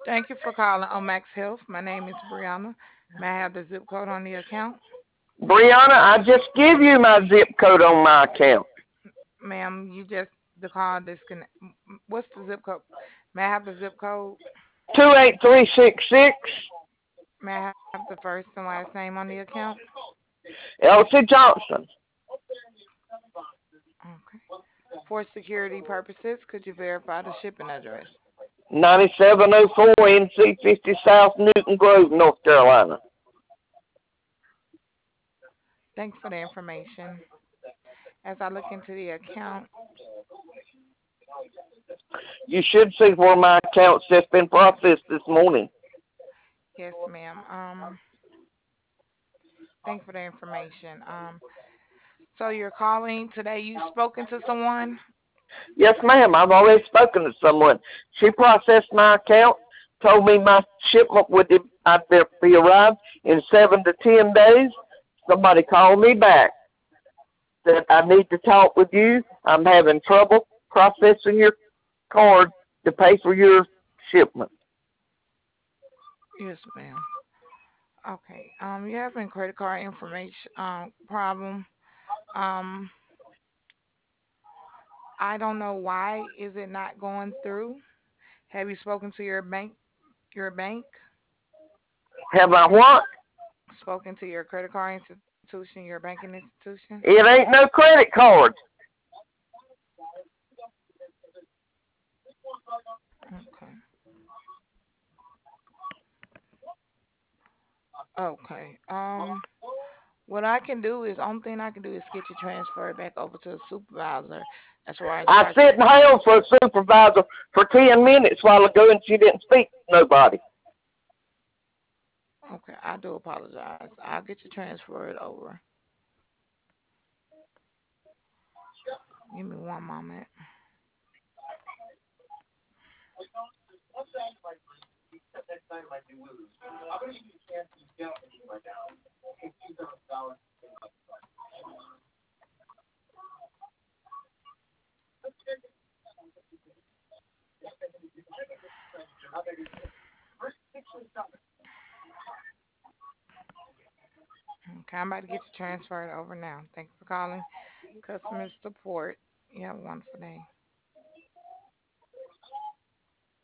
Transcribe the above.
Thank you for calling Omax Health. My name is Brianna. May I have the zip code on the account? Brianna, I just give you my zip code on my account. Ma'am, you just the call disconnect. What's the zip code? May I have the zip code? 28366. May I have the first and last name on the account? Elsie Johnson. Okay. For security purposes, could you verify the shipping address? 9704 NC 50 South Newton Grove, North Carolina. Thanks for the information. As I look into the account, You should see where my account's just been processed this morning. yes, ma'am. Thanks for the information. So you're calling today. You spoken to someone? Yes, ma'am. I've already spoken to someone. She processed my account, told me my shipment would be arrived in 7 to 10 days. Somebody called me back that I need to talk with you. I'm having trouble processing your card to pay for your shipment. Yes, ma'am. Okay. You having credit card information problem. Um, I don't know why is it not going through. Have you spoken to your bank? Your bank? Have I what? Spoken to your credit card institution? Your banking institution? It ain't no credit card. Okay. Okay. What I can do is only thing I can do is get you transferred back over to a supervisor as far as I sit and held for a supervisor for 10 minutes while ago and she didn't speak to nobody. Okay, I do apologize. I'll get you transferred over. Give me one moment. Okay, I'm about to get you transferred over now. Thank you for calling customer support. You have a wonderful day.